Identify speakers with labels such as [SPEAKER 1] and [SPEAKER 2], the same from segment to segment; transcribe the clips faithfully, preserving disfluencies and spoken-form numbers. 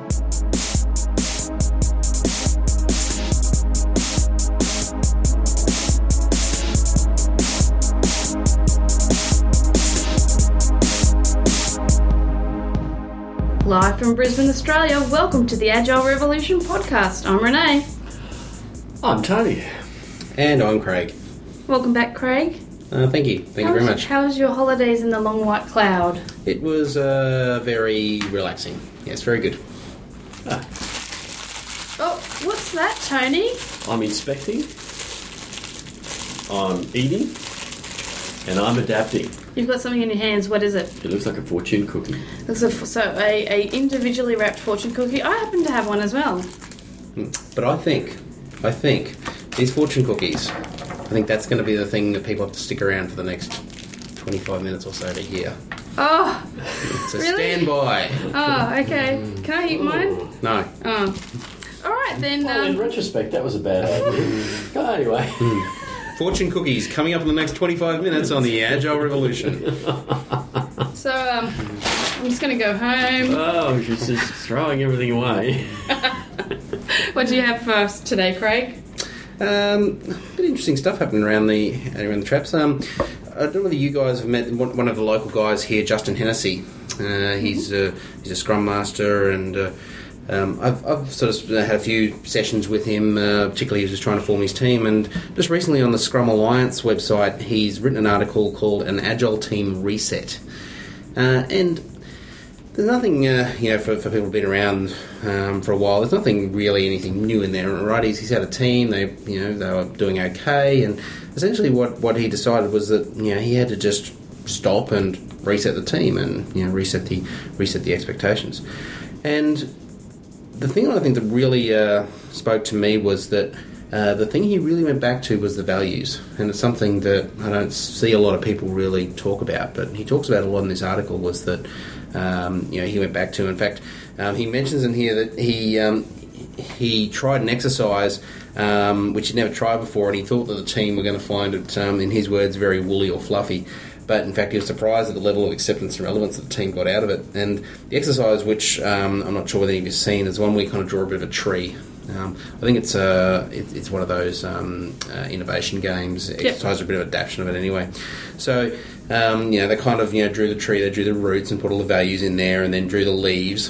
[SPEAKER 1] Live from Brisbane, Australia, welcome to the Agile Revolution podcast. I'm Renee.
[SPEAKER 2] I'm Tony.
[SPEAKER 3] And I'm Craig.
[SPEAKER 1] Welcome back, Craig.
[SPEAKER 3] Uh, thank you. Thank
[SPEAKER 1] how
[SPEAKER 3] you very
[SPEAKER 1] was,
[SPEAKER 3] much.
[SPEAKER 1] How was your holidays in the long white cloud?
[SPEAKER 3] It was uh, very relaxing. Yes, very good.
[SPEAKER 2] Ah.
[SPEAKER 1] Oh, what's that, Tony?
[SPEAKER 2] I'm inspecting, I'm eating, and I'm adapting.
[SPEAKER 1] You've got something in your hands. What is it?
[SPEAKER 2] It looks like a fortune cookie.
[SPEAKER 1] Looks a, so a, a individually wrapped fortune cookie. I happen to have one as well.
[SPEAKER 3] But I think, I think these fortune cookies, I think that's going to be the thing that people have to stick around for the next twenty-five minutes or so to hear.
[SPEAKER 1] Oh,
[SPEAKER 3] So
[SPEAKER 1] really?
[SPEAKER 3] stand by.
[SPEAKER 1] Oh, okay. Can I eat mine?
[SPEAKER 3] No.
[SPEAKER 1] Oh. All right, then.
[SPEAKER 2] Well, in
[SPEAKER 1] Um,
[SPEAKER 2] retrospect, that was a bad idea. Oh, anyway.
[SPEAKER 3] Fortune cookies coming up in the next twenty-five minutes on the Agile Revolution.
[SPEAKER 1] so um, I'm just going to go home.
[SPEAKER 2] Oh, she's just throwing everything away.
[SPEAKER 1] What do you have for us today, Craig?
[SPEAKER 3] Um, a bit of interesting stuff happening around the around the traps. Um, I don't know whether you guys have met one one of the local guys here, Justin Hennessy. Uh, he's uh, he's a Scrum Master, and uh, um, I've I've sort of had a few sessions with him. Uh, particularly, he was just trying to form his team, and just recently on the Scrum Alliance website, he's written an article called "An Agile Team Reset," uh, and there's nothing, uh, you know, for, for people who've been around um, for a while. There's nothing really anything new in there, right? He's, he's had a team. They, you know, they were doing okay, and essentially what, what he decided was that, you know, he had to just stop and reset the team, and you know, reset the reset the expectations. And the thing I think that really uh, spoke to me was that uh, the thing he really went back to was the values, and it's something that I don't see a lot of people really talk about. But he talks about a lot in this article was that. Um, you know, he went back to. In fact, um, he mentions in here that he um, he tried an exercise um, which he'd never tried before, and he thought that the team were going to find it, um, in his words, very woolly or fluffy. But in fact, he was surprised at the level of acceptance and relevance that the team got out of it. And the exercise, which um, I'm not sure whether you've seen, is one where you kind of draw a bit of a tree. Um, I think it's uh, it, it's one of those um, uh, innovation games.
[SPEAKER 1] Yep.
[SPEAKER 3] Exercise, a bit of adaptation of it anyway. So. Um, you know, they kind of, you know, drew the tree, they drew the roots and put all the values in there, and then drew the leaves,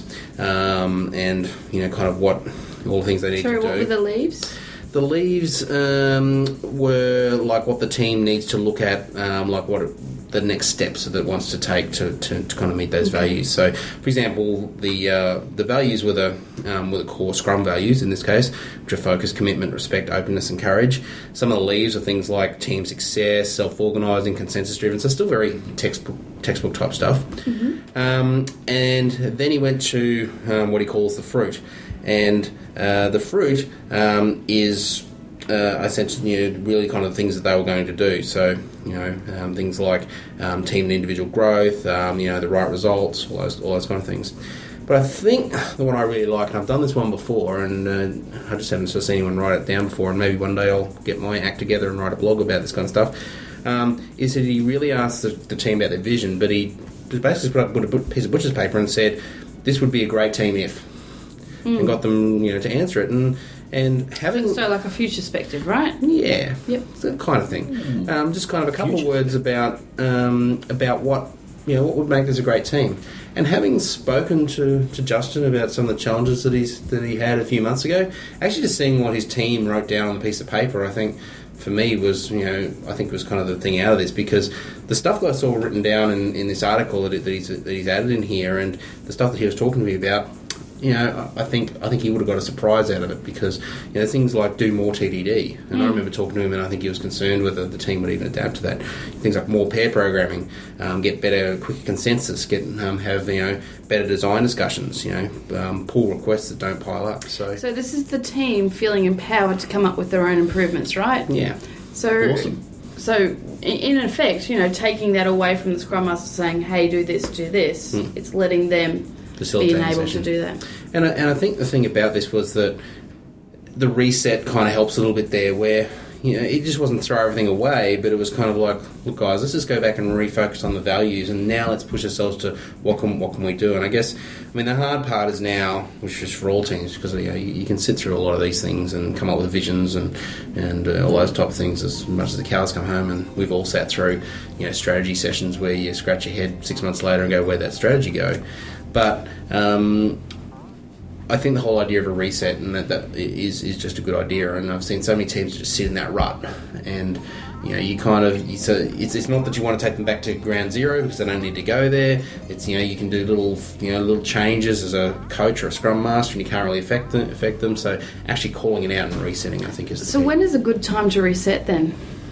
[SPEAKER 3] um, and, you know, kind of what, all the things they need
[SPEAKER 1] Sorry,
[SPEAKER 3] to do.
[SPEAKER 1] what were the leaves?
[SPEAKER 3] The leaves um, were like what the team needs to look at, um, like what it, the next steps that it wants to take to, to, to kind of meet those
[SPEAKER 1] Okay.
[SPEAKER 3] values. So, for example, the uh, the values were the um, were the core Scrum values in this case, which are focus, commitment, respect, openness, and courage. Some of the leaves are things like team success, self-organising, consensus-driven. So, still very textbook textbook type stuff.
[SPEAKER 1] Mm-hmm.
[SPEAKER 3] Um, and then he went to um, what he calls the fruit. And uh, the fruit um, is uh, essentially, you know, really kind of the things that they were going to do. So, you know, um, things like um, team and individual growth, um, you know, the right results, all those, all those kind of things. But I think the one I really like, and I've done this one before, and uh, I just haven't sort of seen anyone write it down before, and maybe one day I'll get my act together and write a blog about this kind of stuff, um, is that he really asked the, the team about their vision, but he basically put up put a piece of butcher's paper and said, this would be a great team if...
[SPEAKER 1] Mm.
[SPEAKER 3] and got them, you know, to answer it, and and having
[SPEAKER 1] So like a future perspective, right?
[SPEAKER 3] yeah,
[SPEAKER 1] Yep.
[SPEAKER 3] that kind of thing.
[SPEAKER 2] Mm.
[SPEAKER 3] Um, just kind of a couple
[SPEAKER 2] Future.
[SPEAKER 3] of words about um, about what you know what would make this a great team, and having spoken to, to Justin about some of the challenges that he's that he had a few months ago, actually just seeing what his team wrote down on the piece of paper, I think. For me, was you know I think was kind of the thing out of this, because the stuff that I saw written down in, in this article that, that he's that he's added in here, and the stuff that he was talking to me about, you know, I think I think he would have got a surprise out of it, because you know things like do more T D D, and
[SPEAKER 1] Mm.
[SPEAKER 3] I remember talking to him, and I think he was concerned whether the team would even adapt to that. Things like more pair programming, um, get better, quicker consensus, get um, have you know better design discussions, you know, um, pull requests that don't pile up. So,
[SPEAKER 1] So this is the team feeling empowered to come up with their own improvements, right?
[SPEAKER 3] yeah,
[SPEAKER 1] So,
[SPEAKER 2] Awesome.
[SPEAKER 1] so in in effect, you know, taking that away from the Scrum Master saying, "Hey, do this, do this,"
[SPEAKER 3] Mm.
[SPEAKER 1] it's letting them
[SPEAKER 3] facilitating
[SPEAKER 1] being able
[SPEAKER 3] session.
[SPEAKER 1] to do that.
[SPEAKER 3] And I, and I think the thing about this was that the reset kind of helps a little bit there, where you know, it just wasn't throw everything away, but it was kind of like, look, guys, let's just go back and refocus on the values, and now let's push ourselves to what can what can we do. And I guess, I mean, the hard part is now, which is for all teams, because you know, you, you can sit through a lot of these things and come up with visions and and uh, all those type of things as much as the cows come home. And we've all sat through, you know, strategy sessions where you scratch your head six months later and go, where'd that strategy go? But um, I think the whole idea of a reset and that, that is is just a good idea, and I've seen so many teams just sit in that rut, and you know you kind of you, so it's it's not that you want to take them back to ground zero because they don't need to go there. It's you know you can do little you know little changes as a coach or a scrum master, and you can't really affect them. Affect them. So actually calling it out and resetting, I think, is the
[SPEAKER 1] So
[SPEAKER 3] key.
[SPEAKER 1] when is a good time to reset then?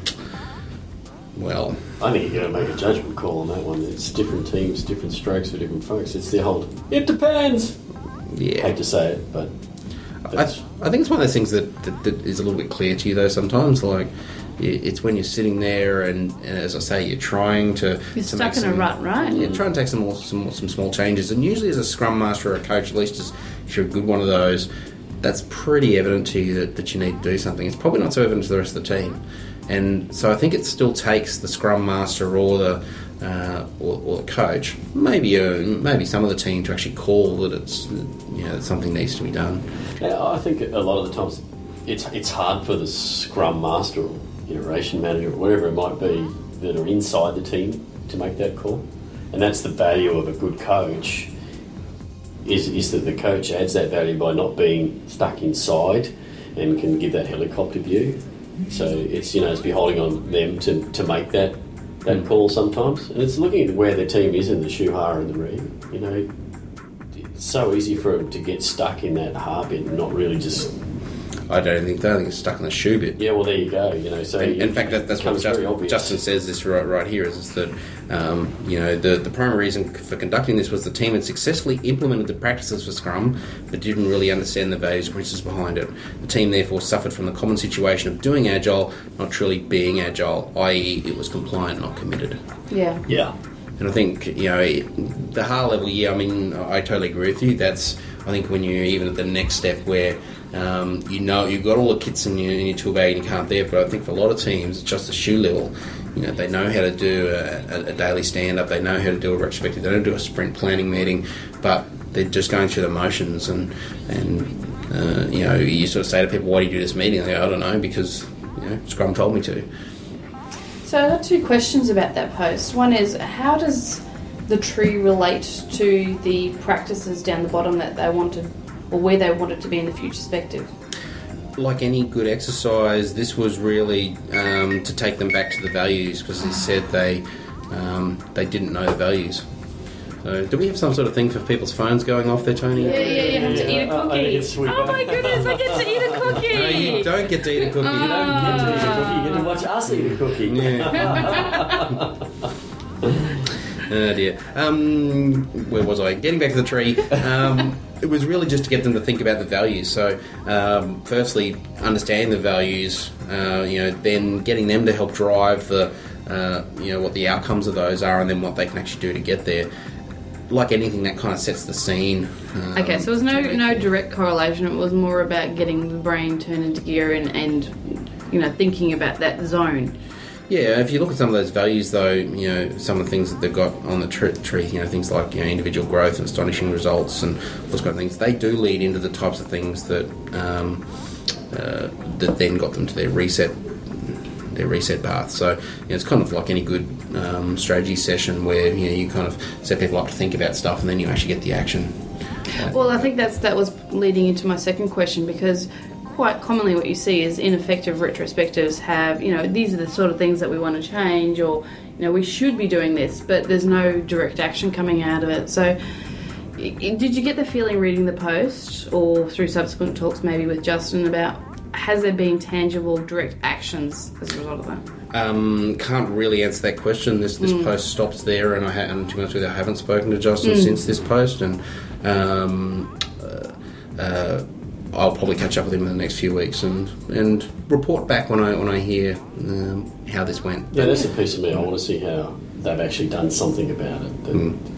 [SPEAKER 3] Well,
[SPEAKER 2] I think you've got to make a judgment call on that one. It's different teams, different strokes for different folks. It's the whole, it depends.
[SPEAKER 3] yeah.
[SPEAKER 2] Hate to say it, but
[SPEAKER 3] I,
[SPEAKER 2] that's,
[SPEAKER 3] I think it's one of those things that, that, that is a little bit clear to you though sometimes, like it's when you're sitting there and, and as I say, you're trying to
[SPEAKER 1] You're
[SPEAKER 3] to
[SPEAKER 1] stuck
[SPEAKER 3] make
[SPEAKER 1] in
[SPEAKER 3] some,
[SPEAKER 1] a rut, right?
[SPEAKER 3] yeah, try and take some more, some, some small changes, and usually as a scrum master or a coach, at least as, if you're a good one of those, that's pretty evident to you that, that you need to do something. It's probably not so evident to the rest of the team, and so I think it still takes the scrum master or the Uh, or, or the coach, maybe uh, maybe some of the team to actually call that it's you know that something needs to be done.
[SPEAKER 2] yeah, I think a lot of the times it's it's hard for the scrum master or iteration manager or whatever it might be that are inside the team to make that call, and that's the value of a good coach. Is is that the coach adds that value by not being stuck inside and can give that helicopter view. So it's you know it's beholding on them to, to make that. that call sometimes, and it's looking at where the team is in the Shuha and the Reed. You know, it's so easy for them to get stuck in that har bit and not really just.
[SPEAKER 3] I don't think they think it's stuck in the shoe bit.
[SPEAKER 2] Yeah, well, there you go. You know, so
[SPEAKER 3] In,
[SPEAKER 2] it
[SPEAKER 3] in fact, that, that's what
[SPEAKER 2] becomes very
[SPEAKER 3] Justin,
[SPEAKER 2] obvious.
[SPEAKER 3] Justin says. This right, right here is, is that um, you know the the primary reason for conducting this was the team had successfully implemented the practices for Scrum, but didn't really understand the values and principles behind it. The team therefore suffered from the common situation of doing Agile, not truly being Agile, that is, it was compliant, not committed.
[SPEAKER 1] Yeah.
[SPEAKER 2] Yeah.
[SPEAKER 3] And I think, you know, it, the high level, yeah, I mean, I totally agree with you. That's, I think, when you're even at the next step where, um, you know, you've got all the kits in your, in your tool bag and you can't there, but I think for a lot of teams, it's just the shoe level. You know, they know how to do a, a, a daily stand-up, they know how to do a retrospective, they don't do a sprint planning meeting, but they're just going through the motions and, and uh, you know, you sort of say to people, why do you do this meeting? They go, I don't know, because, you know, Scrum told me to.
[SPEAKER 1] So I've got two questions about that post. One is, how does the tree relate to the practices down the bottom that they wanted, or where they wanted to be in the future perspective?
[SPEAKER 3] Like any good exercise, this was really um, to take them back to the values, because he said they um, they didn't know the values. So, do we have some sort of thing for people's phones going off there, Tony?
[SPEAKER 1] Yeah, yeah, you have to eat a
[SPEAKER 2] Yeah, I- I
[SPEAKER 1] cookie.
[SPEAKER 2] think it's sweet.
[SPEAKER 1] Oh my goodness, I get to eat a cookie!
[SPEAKER 3] No, you don't get to eat a cookie.
[SPEAKER 2] You don't get to eat a cookie, you get to watch us eat a cookie.
[SPEAKER 3] Yeah. Oh dear. Um, where was I? Getting back to the tree. Um, it was really just to get them to think about the values. So, um, firstly, understanding the values. Uh, you know, then getting them to help drive the, uh, you know, what the outcomes of those are, and then what they can actually do to get there. Like anything, that kind of sets the scene. Um,
[SPEAKER 1] Okay, so there was no
[SPEAKER 3] to make
[SPEAKER 1] no
[SPEAKER 3] it-
[SPEAKER 1] direct correlation. It was more about getting the brain turned into gear and, and you know, thinking about that zone.
[SPEAKER 3] Yeah, if you look at some of those values, though, you know, some of the things that they've got on the tr- tree, you know, things like, you know, individual growth and astonishing results and those kind of things, they do lead into the types of things that um, uh, that then got them to their reset their reset path. So, you know, it's kind of like any good um, strategy session where, you know, you kind of set people up to think about stuff and then you actually get the action. Uh,
[SPEAKER 1] Well, I think that's that was leading into my second question, because quite commonly what you see is ineffective retrospectives have, you know, these are the sort of things that we want to change, or, you know, we should be doing this, but there's no direct action coming out of it. So i- i- did you get the feeling reading the post or through subsequent talks maybe with Justin about, has there been tangible direct actions as a result of that?
[SPEAKER 3] Um, can't really answer that question. This this
[SPEAKER 1] Mm.
[SPEAKER 3] post stops there, and I ha- and to be honest with you, I haven't spoken to Justin
[SPEAKER 1] Mm.
[SPEAKER 3] since this post, and um, uh, uh, I'll probably catch up with him in the next few weeks and and report back when I when I hear um, how this went.
[SPEAKER 2] Yeah, that's a piece of me. I want to see how they've actually done something about it. That,
[SPEAKER 3] Mm.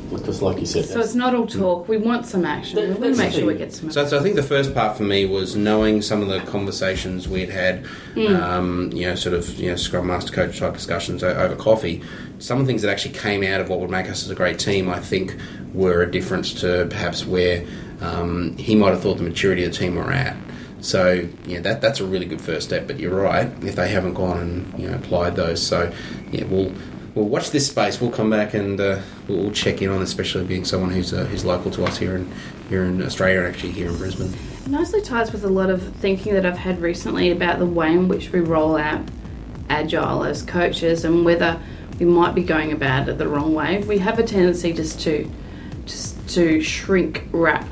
[SPEAKER 2] Because, like you said,
[SPEAKER 1] So it's not all talk. We want some action.
[SPEAKER 2] That-
[SPEAKER 1] we want
[SPEAKER 2] that's
[SPEAKER 1] to make
[SPEAKER 2] the
[SPEAKER 1] sure we
[SPEAKER 2] thing.
[SPEAKER 1] get some.
[SPEAKER 3] So, so I think the first part for me was knowing some of the conversations we'd had,
[SPEAKER 1] Mm.
[SPEAKER 3] um, you know, sort of, you know, Scrum Master Coach type discussions o- over coffee. Some of the things that actually came out of what would make us as a great team, I think, were a difference to perhaps where um, he might have thought the maturity of the team were at. So, yeah, that that's a really good first step. But you're right, if they haven't gone and, you know, applied those. So, yeah, we'll we'll watch this space. We'll come back and uh, we'll, we'll check in on, especially being someone who's uh, who's local to us here in here in Australia and actually here in Brisbane.
[SPEAKER 1] It nicely ties with a lot of thinking that I've had recently about the way in which we roll out Agile as coaches and whether we might be going about it the wrong way. We have a tendency just to just to shrink wrap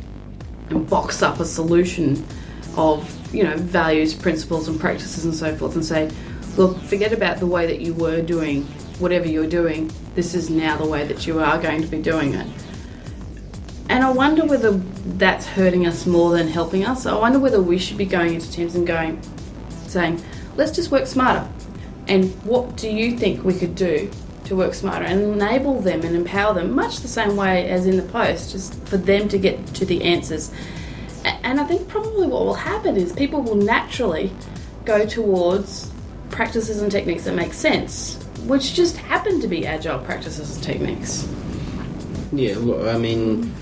[SPEAKER 1] and box up a solution of, you know, values, principles and practices and so forth and say, look, forget about the way that you were doing whatever you're doing. This is now the way that you are going to be doing it. And I wonder whether that's hurting us more than helping us. I wonder whether we should be going into teams and going, saying, let's just work smarter. And what do you think we could do to work smarter and enable them and empower them, much the same way as in the post, just for them to get to the answers. And I think probably what will happen is people will naturally go towards practices and techniques that make sense, which just happen to be agile practices and techniques.
[SPEAKER 3] Yeah, look, I mean,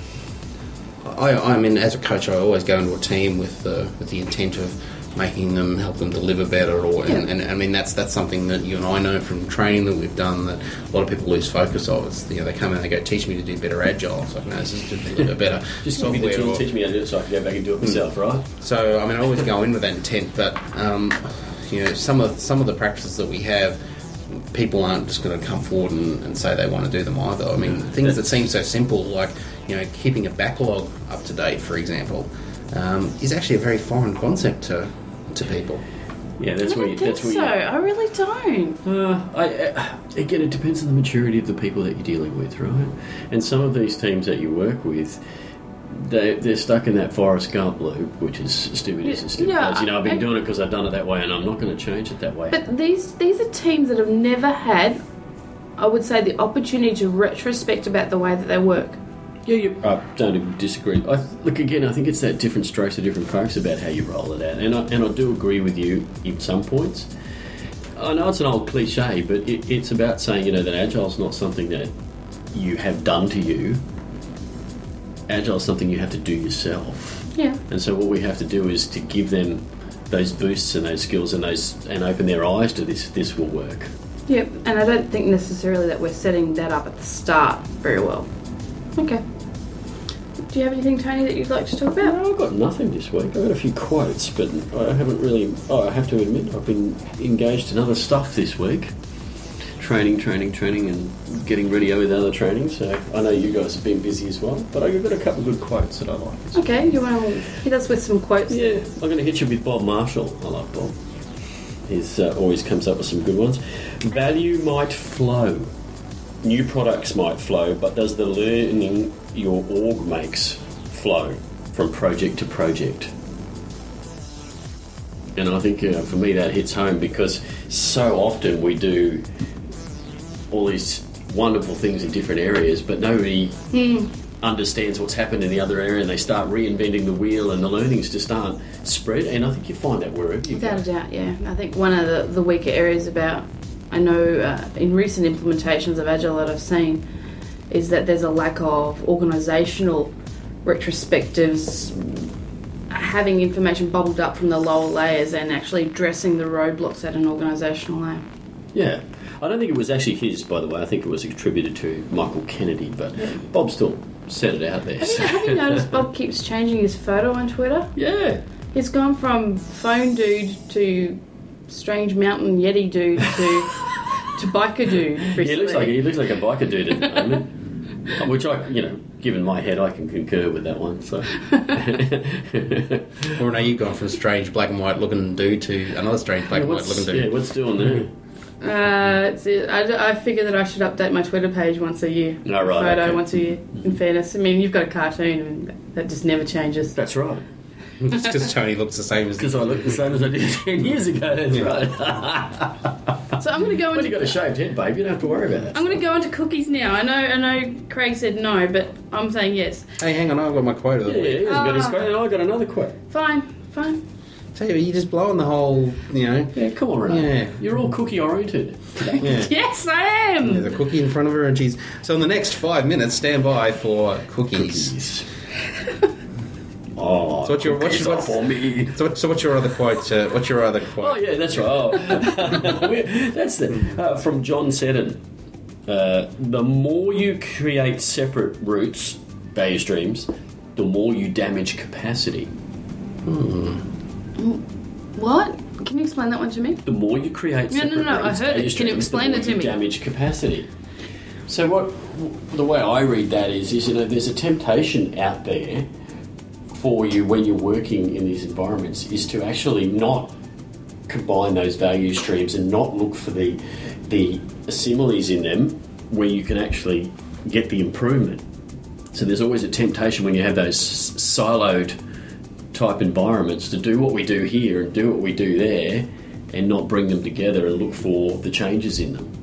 [SPEAKER 3] I, I mean, as a coach, I always go into a team with the with the intent of making them, help them deliver better, or and,
[SPEAKER 1] Yeah.
[SPEAKER 3] and I mean that's that's something that you and I know from training that we've done that a lot of people lose focus of. It's, you know, they come in and they go, teach me to do better agile. It's like, no, this is to deliver better
[SPEAKER 2] Just give me the
[SPEAKER 3] software
[SPEAKER 2] tool,
[SPEAKER 3] or-
[SPEAKER 2] teach me how to do it so I can go back and do it myself, right?
[SPEAKER 3] So I mean, I always go in with that intent, but um, you know, some of some of the practices that we have, people aren't just going to come forward and, and say they want to do them either. I mean, things that seem so simple, like, you know, keeping a backlog up to date, for example, um, is actually a very foreign concept to to people.
[SPEAKER 2] Yeah, that's
[SPEAKER 1] I
[SPEAKER 2] where
[SPEAKER 1] don't
[SPEAKER 2] you,
[SPEAKER 1] think
[SPEAKER 2] that's where
[SPEAKER 1] so.
[SPEAKER 2] you,
[SPEAKER 1] I really don't.
[SPEAKER 2] Uh, I, uh, again, it depends on the maturity of the people that you're dealing with, right? And some of these teams that you work with, they, they're stuck in that Forrest Gump loop, which is stupid as a stupid
[SPEAKER 1] Yeah,
[SPEAKER 2] as, you know, I've been
[SPEAKER 1] I-
[SPEAKER 2] doing it because I've done it that way and I'm not going to change it that way.
[SPEAKER 1] But these these are teams that have never had, I would say, the opportunity to retrospect about the way that they work.
[SPEAKER 2] Yeah, you, I don't disagree. I, look, again, I think it's that different strokes for different folks about how you roll it out. And I, and I do agree with you in some points. I know it's an old cliche, but it, it's about saying, you know, that Agile's not something that you have done to you. Agile's something you have to do yourself.
[SPEAKER 1] Yeah.
[SPEAKER 2] And so what we have to do is to give them those boosts and those skills and those and open their eyes to this. This will work.
[SPEAKER 1] Yep. And I don't think necessarily that we're setting that up at the start very well. Okay. Do you have anything, Tony, that you'd like to talk about?
[SPEAKER 2] No, I've got nothing this week. I've got a few quotes, but I haven't really... Oh, I have to admit, I've been engaged in other stuff this week. Training, training, training, and getting ready with other training. So I know you guys have been busy as well, but I've got a couple of good quotes that I like.
[SPEAKER 1] Okay, you want to hit us with some quotes?
[SPEAKER 2] Yeah, I'm going to hit you with Bob Marshall. I like Bob. He uh, always comes up with some good ones. Value might flow. New products might flow, but does the learning your org makes flow from project to project? And I think uh, for me that hits home because so often we do all these wonderful things in different areas, but nobody
[SPEAKER 1] Mm.
[SPEAKER 2] understands what's happened in the other area and they start reinventing the wheel and the learnings just aren't spread. And I think you find that wherever you
[SPEAKER 1] Without
[SPEAKER 2] go.
[SPEAKER 1] a doubt, yeah. I think one of the, the weaker areas about, I know uh, in recent implementations of Agile that I've seen, is that there's a lack of organisational retrospectives, having information bubbled up from the lower layers and actually addressing the roadblocks at an organisational layer.
[SPEAKER 2] Yeah. I don't think it was actually his, by the way. I think it was attributed to Michael Kennedy, but Bob still set it out there.
[SPEAKER 1] Have you, have you noticed Bob keeps changing his photo on Twitter?
[SPEAKER 2] Yeah.
[SPEAKER 1] He's gone from phone dude to strange mountain yeti dude to to biker dude recently.
[SPEAKER 2] He looks like he looks like a biker dude at the moment, which I, you know, given my head, I can concur with that one. So,
[SPEAKER 3] Or no, you've gone from a strange black and white looking dude to another strange black and white
[SPEAKER 2] what's,
[SPEAKER 3] looking dude.
[SPEAKER 2] yeah, what's doing there?
[SPEAKER 1] Uh, it's, I, I figure that I should update my Twitter page once a year.
[SPEAKER 2] Oh, right,
[SPEAKER 1] Photo
[SPEAKER 2] okay.
[SPEAKER 1] once a year, in fairness. I mean, you've got a cartoon and that just never changes.
[SPEAKER 2] That's right.
[SPEAKER 3] Just because Tony looks the same as...
[SPEAKER 2] Because I look the same as I did ten years ago, that's right.
[SPEAKER 1] So I'm going to go
[SPEAKER 2] When
[SPEAKER 1] into...
[SPEAKER 2] you got a shaved head, babe, you don't have to worry about that.
[SPEAKER 1] I'm going to go into cookies now. I know I know Craig said no, but I'm saying yes.
[SPEAKER 3] Hey, hang on, I've got my quote of the
[SPEAKER 2] Yeah,
[SPEAKER 3] week.
[SPEAKER 2] he hasn't got his
[SPEAKER 1] Ah.
[SPEAKER 2] quote, and I got another quote.
[SPEAKER 1] Fine, fine.
[SPEAKER 3] Tell you, you're just blowing the whole, you know...
[SPEAKER 2] Yeah, come on, Renee.
[SPEAKER 3] Yeah.
[SPEAKER 2] You're all cookie-oriented today.
[SPEAKER 3] Yeah.
[SPEAKER 1] Yes, I am.
[SPEAKER 3] There's a cookie in front of her, and she's... So in the next five minutes, stand by for cookies.
[SPEAKER 2] Cookies. Oh,
[SPEAKER 3] So what's your- what's-
[SPEAKER 2] cookies
[SPEAKER 3] what's-
[SPEAKER 2] are for me.
[SPEAKER 3] So, so what's your other quote? Uh, what's your other quote?
[SPEAKER 2] Oh, yeah, that's right. Oh. That's the, uh, from John Seddon. Uh, the more you create separate routes, value streams, the more you damage capacity.
[SPEAKER 1] What? Can you explain that one to me?
[SPEAKER 2] The more you create
[SPEAKER 1] No, no,
[SPEAKER 2] separate
[SPEAKER 1] no, I
[SPEAKER 2] routes,
[SPEAKER 1] heard it.
[SPEAKER 2] value
[SPEAKER 1] Can you
[SPEAKER 2] streams,
[SPEAKER 1] explain
[SPEAKER 2] the more
[SPEAKER 1] it to
[SPEAKER 2] you
[SPEAKER 1] me?
[SPEAKER 2] damage capacity. So what the way I read that is, is you know, there's a temptation out there for you when you're working in these environments is to actually not combine those value streams and not look for the the similes in them where you can actually get the improvement. So there's always a temptation when you have those siloed type environments to do what we do here and do what we do there and not bring them together and look for the changes in them.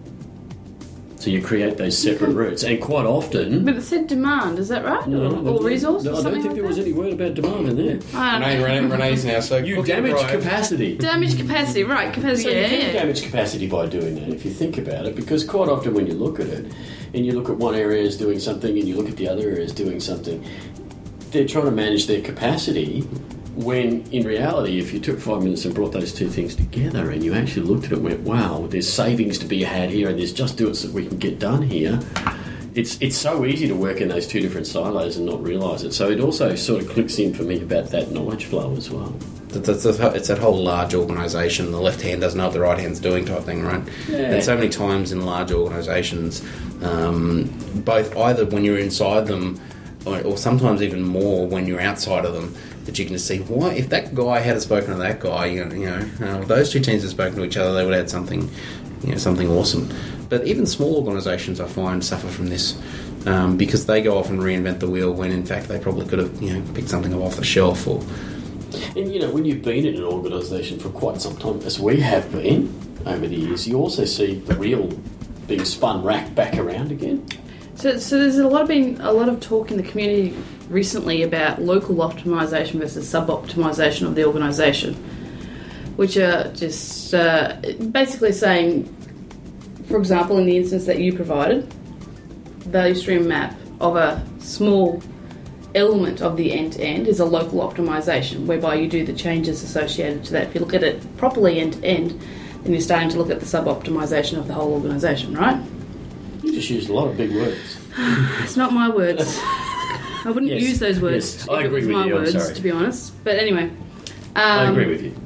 [SPEAKER 2] So you create those separate routes, and quite often...
[SPEAKER 1] But it said demand, is that right?
[SPEAKER 2] No,
[SPEAKER 1] or,
[SPEAKER 2] no,
[SPEAKER 1] or
[SPEAKER 2] no,
[SPEAKER 1] resource?
[SPEAKER 2] No,
[SPEAKER 1] or
[SPEAKER 2] I don't
[SPEAKER 1] something
[SPEAKER 2] think
[SPEAKER 1] like
[SPEAKER 2] there was
[SPEAKER 1] that?
[SPEAKER 2] any word about demand in there.
[SPEAKER 1] I don't know.
[SPEAKER 3] Renee, Renee, Renee's now, so...
[SPEAKER 2] You
[SPEAKER 3] cookie
[SPEAKER 2] damage
[SPEAKER 3] arrived.
[SPEAKER 2] capacity.
[SPEAKER 1] Damage capacity, right? Capacity,
[SPEAKER 2] So
[SPEAKER 1] yeah,
[SPEAKER 2] you can
[SPEAKER 1] yeah.
[SPEAKER 2] damage capacity by doing that if you think about it, because quite often when you look at it and you look at one area as doing something and you look at the other area as doing something, they're trying to manage their capacity when in reality if you took five minutes and brought those two things together and you actually looked at it and went, wow, there's savings to be had here and there's just do it so we can get done here. It's it's so easy to work in those two different silos and not realise it. So it also sort of clicks in for me about that knowledge flow as well.
[SPEAKER 3] It's, it's, it's that whole large organisation, the left hand doesn't know what the right hand's doing type thing, right?
[SPEAKER 2] Yeah.
[SPEAKER 3] And so many times in large organisations, um, both either when you're inside them or, or sometimes even more when you're outside of them, that you can just see, why, if that guy had spoken to that guy, you know, you know uh, if those two teams had spoken to each other, they would have had something, you know, something awesome. But even small organisations, I find, suffer from this um, because they go off and reinvent the wheel when, in fact, they probably could have, you know, picked something up off the shelf. Or
[SPEAKER 2] And you know, when you've been in an organisation for quite some time, as we have been over the years, you also see the wheel being spun rack back around again.
[SPEAKER 1] So, so there's a lot of been a lot of talk in the community recently about local optimisation versus sub-optimisation of the organisation, which are just uh, basically saying, for example, in the instance that you provided, value stream map of a small element of the end-to-end is a local optimisation, whereby you do the changes associated to that. If you look at it properly end-to-end, then you're starting to look at the sub-optimisation of the whole organisation, right?
[SPEAKER 2] You just used a lot of big words.
[SPEAKER 1] It's not my words. I wouldn't
[SPEAKER 2] Yes,
[SPEAKER 1] use those words
[SPEAKER 2] yes,
[SPEAKER 1] if
[SPEAKER 2] I
[SPEAKER 1] it
[SPEAKER 2] agree
[SPEAKER 1] was
[SPEAKER 2] with
[SPEAKER 1] my
[SPEAKER 2] you, I'm
[SPEAKER 1] words,
[SPEAKER 2] sorry.
[SPEAKER 1] to be honest. But anyway, um,
[SPEAKER 2] I agree with you.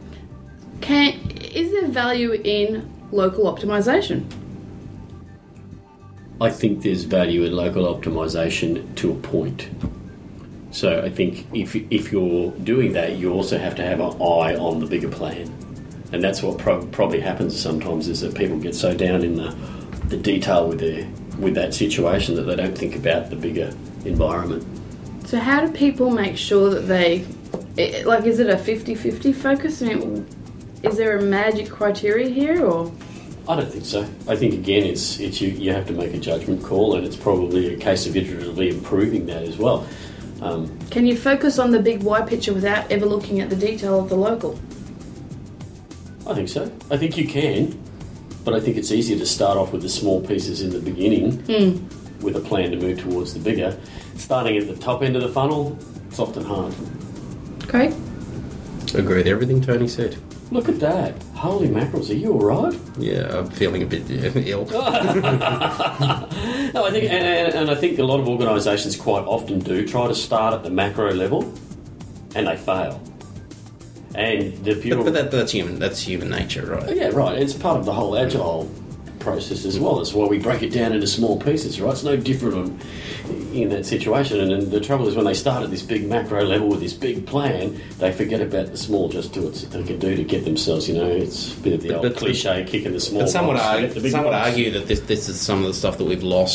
[SPEAKER 1] Can, is there value in local optimisation?
[SPEAKER 2] I think there's value in local optimisation to a point. So I think if if you're doing that, you also have to have an eye on the bigger plan, and that's what pro- probably happens sometimes is that people get so down in the the detail with their with that situation that they don't think about the bigger environment.
[SPEAKER 1] So how do people make sure that they... It, like, is it a fifty-fifty focus? I mean, is there a magic criteria here, or...
[SPEAKER 2] I don't think so. I think again, it's it's you, you have to make a judgment call, and it's probably a case of iteratively improving that as well. Um,
[SPEAKER 1] Can you focus on the big wide picture without ever looking at the detail of the local?
[SPEAKER 2] I think so. I think you can, but I think it's easier to start off with the small pieces in the beginning
[SPEAKER 1] Mm.
[SPEAKER 2] with a plan to move towards the bigger. Starting at the top end of the funnel, it's often hard.
[SPEAKER 1] Craig?
[SPEAKER 3] agree with everything Tony said.
[SPEAKER 2] Look at that. Holy mackerels, are you alright?
[SPEAKER 3] Yeah, I'm feeling a bit uh, ill.
[SPEAKER 2] No, I think, and, and, and I think a lot of organisations quite often do try to start at the macro level, and they fail. And the pure,
[SPEAKER 3] But, but that, that's human. That's human nature, right?
[SPEAKER 2] yeah, right. It's part of the whole agile process as well. That's why we break it down into small pieces, right? It's no different on, in that situation. And, and the trouble is when they start at this big macro level with this big plan, they forget about the small just do it that they can do to get themselves. You know, it's a bit of the
[SPEAKER 3] But-
[SPEAKER 2] old
[SPEAKER 3] but-
[SPEAKER 2] cliche, kicking the small.
[SPEAKER 3] But some would
[SPEAKER 2] box to
[SPEAKER 3] argue,
[SPEAKER 2] get the big
[SPEAKER 3] some would
[SPEAKER 2] box.
[SPEAKER 3] argue that this this is some of the stuff that we've lost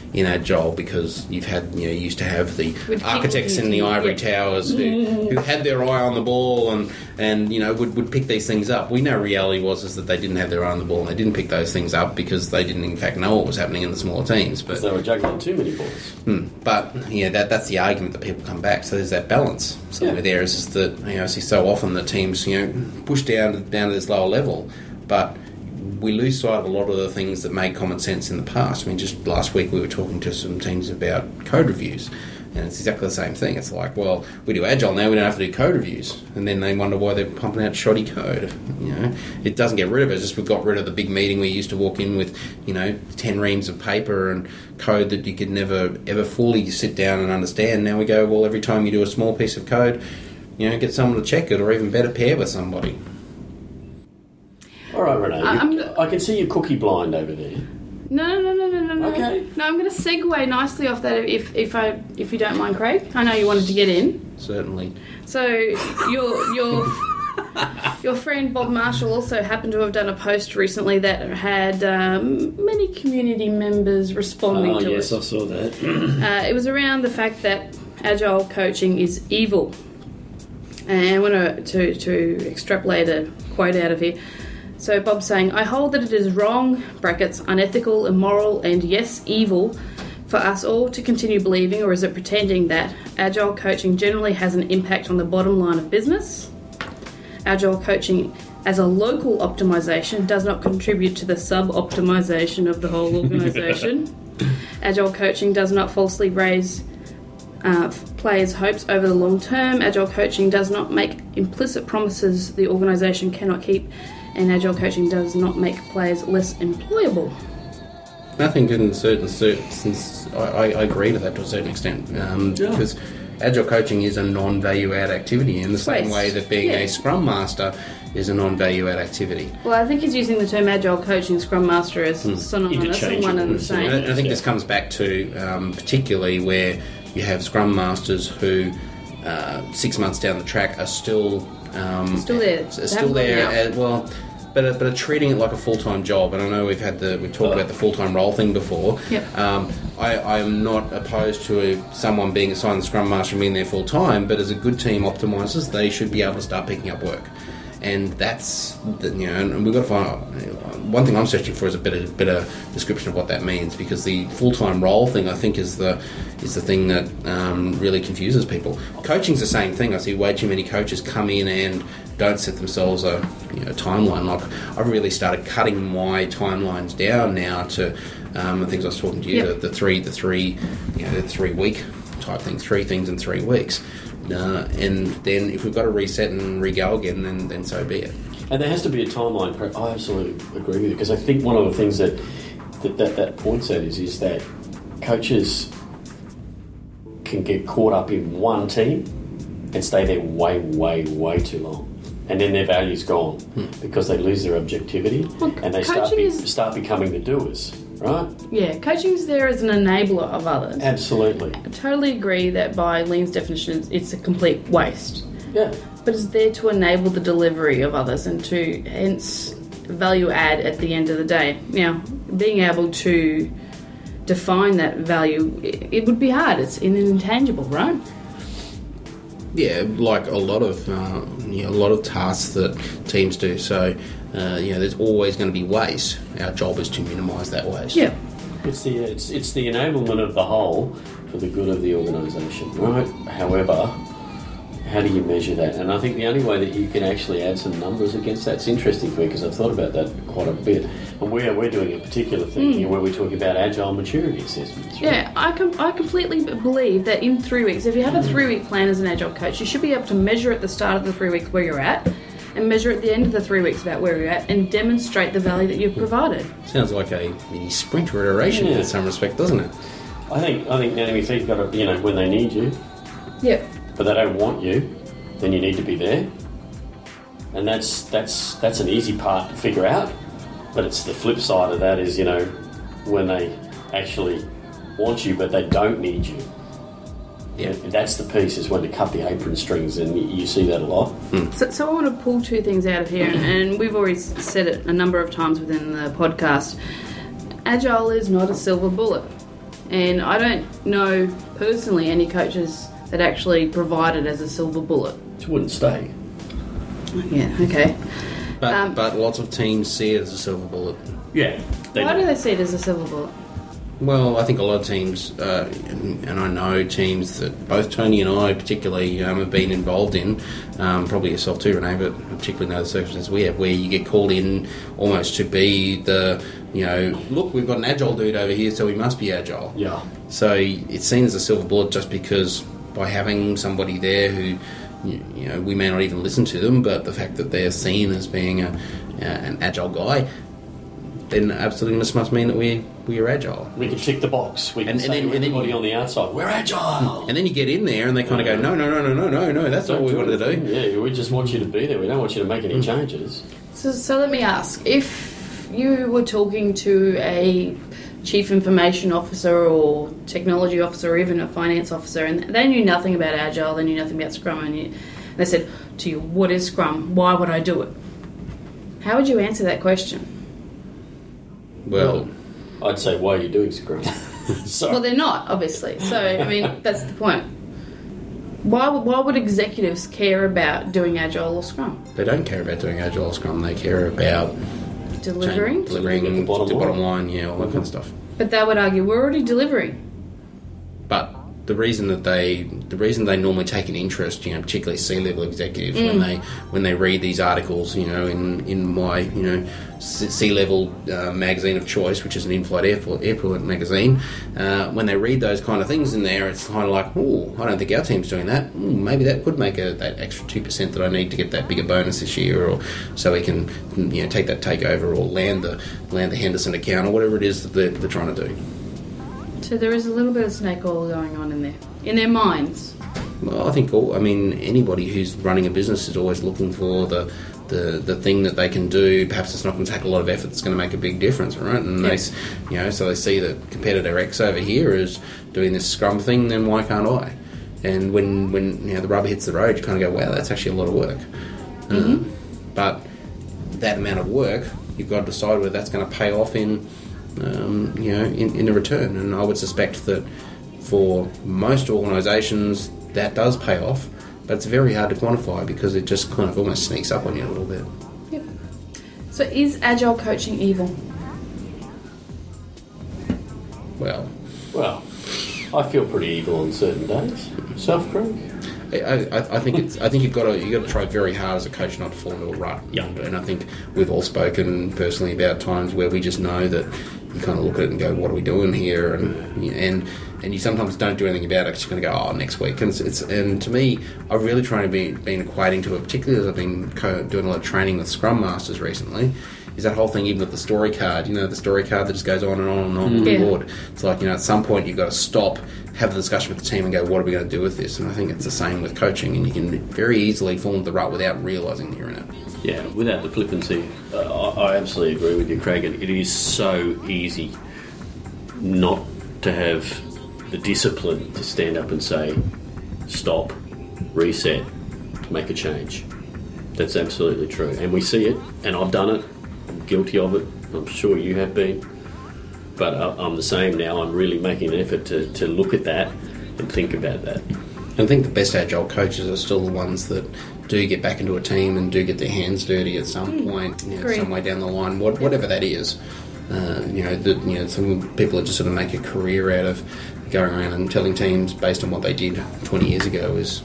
[SPEAKER 3] in Agile because you've had, you know, you used to have the
[SPEAKER 1] With
[SPEAKER 3] architects in the
[SPEAKER 1] people-
[SPEAKER 3] ivory
[SPEAKER 1] yeah.
[SPEAKER 3] towers who, who had their eye on the ball and, and you know, would, would pick these things up. We know reality was is that they didn't have their eye on the ball and they didn't pick those things up because they didn't, in fact, know what was happening in the smaller teams. But
[SPEAKER 2] Because they were juggling too many balls.
[SPEAKER 3] Hmm. But yeah, that that's the argument that people come back. So there's that balance somewhere
[SPEAKER 2] Yeah.
[SPEAKER 3] there. Is just that, you know, I see so often that teams, you know, push down to, down to this lower level, but we lose sight of a lot of the things that made common sense in the past. I mean, just last week we were talking to some teams about code reviews, and it's exactly the same thing. It's like, well, we do Agile now, we don't have to do code reviews, and then they wonder why they're pumping out shoddy code. You know, it doesn't get rid of it. It's just we've got rid of the big meeting where you used to walk in with, you know, ten reams of paper and code that you could never ever fully sit down and understand. Now we go, well, every time you do a small piece of code, you know, get someone to check it, or even better, pair with somebody.
[SPEAKER 2] All right, Renee.
[SPEAKER 1] I'm-
[SPEAKER 2] You, I can see your cookie blind over there.
[SPEAKER 1] No, no, no, no, no, no.
[SPEAKER 2] Okay.
[SPEAKER 1] No, I'm going to segue nicely off that if if I if you don't mind, Craig. I know you wanted to get in.
[SPEAKER 3] Certainly.
[SPEAKER 1] So your your your friend Bob Marshall also happened to have done a post recently that had um, many community members responding
[SPEAKER 2] Oh,
[SPEAKER 1] to
[SPEAKER 2] yes,
[SPEAKER 1] it.
[SPEAKER 2] I saw that.
[SPEAKER 1] Uh, it was around the fact that Agile coaching is evil. And I want to, to extrapolate a quote out of here. So Bob's saying, I hold that it is wrong, brackets, unethical, immoral, and yes, evil, for us all to continue believing, or is it pretending, that Agile coaching generally has an impact on the bottom line of business. Agile coaching as a local optimization does not contribute to the sub-optimization of the whole organisation. Agile coaching does not falsely raise uh, players' hopes over the long term. Agile coaching does not make implicit promises the organisation cannot keep. And Agile coaching does not make players less employable.
[SPEAKER 3] I think in certain, certain since I, I, I agree to that to a certain extent, um,
[SPEAKER 2] Yeah.
[SPEAKER 3] because Agile coaching is a non-value add activity in the same
[SPEAKER 1] Waste.
[SPEAKER 3] way that being
[SPEAKER 1] Yeah.
[SPEAKER 3] a Scrum Master is a non-value add activity.
[SPEAKER 1] Well, I think he's using the term Agile coaching, Scrum Master as synonymous and one and the
[SPEAKER 2] Interchangeable.
[SPEAKER 3] And
[SPEAKER 1] same.
[SPEAKER 3] I, I think
[SPEAKER 2] Yeah.
[SPEAKER 3] this comes back to um, particularly where you have Scrum Masters who uh, six months down the track are still um,
[SPEAKER 1] Still there.
[SPEAKER 3] are
[SPEAKER 1] They
[SPEAKER 3] still
[SPEAKER 1] haven't
[SPEAKER 3] there.
[SPEAKER 1] gone out.
[SPEAKER 3] uh, well. But are, but are treating it like a full-time job, and I know we've had the we've talked about the full-time role thing before.
[SPEAKER 1] Yep.
[SPEAKER 3] Um, I, I'm not opposed to a, someone being assigned the Scrum Master and being there full-time, but as a good team optimisers, they should be able to start picking up work, and that's the, you know, and we've got to find one thing I'm searching for is a better better description of what that means, because the full-time role thing I think is the is the thing that um, really confuses people. Coaching's the same thing. I see way too many coaches come in and don't set themselves a you know, timeline. Like I've really started cutting my timelines down now to um, the things I was talking to you,
[SPEAKER 1] Yep.
[SPEAKER 3] the, the three, the three, you know, the three week type thing, three things in three weeks. Uh, and then if we've got to reset and re-go again, then then so be it.
[SPEAKER 2] And there has to be a timeline. I absolutely agree with you, because I think one of the things that that, that, that points at is, is that coaches can get caught up in one team and stay there way, way, way too long. And then their value's gone because they lose their objectivity
[SPEAKER 1] Well,
[SPEAKER 2] and they start,
[SPEAKER 1] coaching
[SPEAKER 2] be,
[SPEAKER 1] is-
[SPEAKER 2] start becoming the doers, right?
[SPEAKER 1] Yeah, coaching is there as an enabler of others.
[SPEAKER 2] Absolutely.
[SPEAKER 1] I totally agree that by Lean's definition, it's- it's a complete waste.
[SPEAKER 2] Yeah.
[SPEAKER 1] But it's there to enable the delivery of others and to hence value add at the end of the day. Now, being able to define that value, it, it would be hard. It's an intangible, right?
[SPEAKER 3] Yeah, like a lot of uh, you know, a lot of tasks that teams do. So uh, you know, there's always going to be waste. Our job is to minimise that waste.
[SPEAKER 1] Yeah.
[SPEAKER 2] It's the it's, it's the enablement of the whole for the good of the organisation, right? However, how do you measure that? And I think the only way that you can actually add some numbers against that's interesting for me, because I've thought about that quite a bit. And we're we're doing a particular thing here where we're talking about agile maturity assessments. Right?
[SPEAKER 1] Yeah, I, com- I completely believe that in three weeks, if you have a three-week plan as an Agile coach, you should be able to measure at the start of the three weeks where you're at, and measure at the end of the three weeks about where you're at, and demonstrate the value that you've provided.
[SPEAKER 3] Sounds like a mini sprint or iteration
[SPEAKER 2] Yeah.
[SPEAKER 3] in some respect, doesn't it?
[SPEAKER 2] I think I think now if you've got to, you know, when they need you,
[SPEAKER 1] Yep.
[SPEAKER 2] but they don't want you, then you need to be there. And that's that's that's an easy part to figure out. But it's the flip side of that is, you know, when they actually want you but they don't need you.
[SPEAKER 3] Yeah.
[SPEAKER 2] That's the piece, is when to cut the apron strings, and you, you see that a lot.
[SPEAKER 1] So, so I want to pull two things out of here, and we've already said it a number of times within the podcast. Agile is not a silver bullet. And I don't know personally any coaches that actually provide it as a silver bullet.
[SPEAKER 2] It wouldn't stay.
[SPEAKER 1] Yeah, okay.
[SPEAKER 3] But
[SPEAKER 1] Um,
[SPEAKER 3] but lots of teams see it as a silver bullet.
[SPEAKER 2] Yeah. They
[SPEAKER 1] Why
[SPEAKER 2] do.
[SPEAKER 1] do they see it as a silver bullet?
[SPEAKER 3] Well, I think a lot of teams, uh, and, and I know teams that both Tony and I particularly um, have been involved in, um, probably yourself too, Renee, but particularly in the circumstances we have, where you get called in almost to be the, you know, look, we've got an agile dude over here, so we must be agile.
[SPEAKER 2] Yeah.
[SPEAKER 3] So it's seen as a silver bullet just because by having somebody there who, you, you know, we may not even listen to them, but the fact that they're seen as being a, uh, an agile guy, then absolutely this must mean that we we are agile.
[SPEAKER 2] We can tick the box. We can
[SPEAKER 3] And- and
[SPEAKER 2] say
[SPEAKER 3] then-
[SPEAKER 2] to
[SPEAKER 3] and then
[SPEAKER 2] everybody
[SPEAKER 3] you-
[SPEAKER 2] on the outside, we're agile.
[SPEAKER 3] And then you get in there and they kind of go, no, no, no, no, no, no, no, that's not what we wanted to do.
[SPEAKER 2] Yeah, we just want you to be there. We don't want you to make any changes.
[SPEAKER 1] So, so let me ask, if you were talking to a chief information officer or technology officer or even a finance officer and they knew nothing about Agile, they knew nothing about Scrum, and, you, and they said to you, what is Scrum? Why would I do it? How would you answer that question?
[SPEAKER 3] Well,
[SPEAKER 2] I'd say, why are you doing Scrum? so,
[SPEAKER 1] Well, they're not, obviously. So, I mean, that's the point. Why, would- why would executives care about doing Agile or Scrum?
[SPEAKER 3] they don't care about doing agile or Scrum. They care about
[SPEAKER 1] Delivering?
[SPEAKER 3] change- delivering
[SPEAKER 2] Delivering the bottom
[SPEAKER 3] the bottom
[SPEAKER 2] line.
[SPEAKER 3] line, yeah, all that kind of stuff.
[SPEAKER 1] But they would argue, we're already delivering.
[SPEAKER 3] But the reason that they, the reason they normally take an interest, you know, particularly C-level executives, when they when they read these articles, you know, in, in my, you know, C- C-level uh, magazine of choice, which is an in-flight airport, airport magazine, uh, when they read those kind of things in there, it's kind of like, oh, I don't think our team's doing that. Ooh, maybe that could make a, that extra two percent that I need to get that bigger bonus this year, or so we can, you know, take that takeover or land the land the Henderson account or whatever it is that they're, they're trying to do.
[SPEAKER 1] So there is a little bit of snake oil going on in there, in their minds.
[SPEAKER 3] Well, I think all, I mean anybody who's running a business is always looking for the, the, the thing that they can do. Perhaps it's not going to take a lot of effort. It's going to make a big difference, right? And
[SPEAKER 1] Yeah.
[SPEAKER 3] they, s- you know, so they see that competitor X over here is doing this Scrum thing. Then why can't I? And when when you know the rubber hits the road, you kind of go, wow, that's actually a lot of work. Um, but that amount of work, you've got to decide whether that's going to pay off in. Um, you know, in, in a return, and I would suspect that for most organisations that does pay off, but it's very hard to quantify because it just kind of almost sneaks up on you a little bit.
[SPEAKER 1] Yep. So is Agile coaching evil?
[SPEAKER 3] Well,
[SPEAKER 2] well, I feel pretty evil on certain days. Self Craig?
[SPEAKER 3] I, I, I think it's. I think you've got to you got to try very hard as a coach not to fall into a rut.
[SPEAKER 2] Yeah.
[SPEAKER 3] And, and I think we've all spoken personally about times where we just know that you kind of look at it and go, "What are we doing here?" And and and you sometimes don't do anything about it. 'Cause you're going to go, "Oh, next week." And it's, it's and to me, I've really tried to be been equating to it, particularly as I've been co- doing a lot of training with Scrum Masters recently. Is that whole thing even with the story card? You know, the story card that just goes on and on and on on
[SPEAKER 1] Yeah.
[SPEAKER 3] the board. It's like, you know, at some point you've got to stop, have the discussion with the team and go, what are we going to do with this? And I think it's the same with coaching, and you can very easily fall into the rut without realising that you're in it.
[SPEAKER 2] Yeah, without the flippancy, uh, I I absolutely agree with you, Craig. It it is so easy not to have the discipline to stand up and say, stop, reset, make a change. That's absolutely true. And we see it, and I've done it. I'm guilty of it. I'm sure you have been. But I- I'm the same now. I'm really making an effort to, to look at that and think about that.
[SPEAKER 3] I think the best agile coaches are still the ones that do get back into a team and do get their hands dirty at some point, you know,
[SPEAKER 1] agree.
[SPEAKER 3] some way down the line, what, whatever that is. Uh, you know, the, you know, some people that just sort of make a career out of going around and telling teams based on what they did twenty years ago is.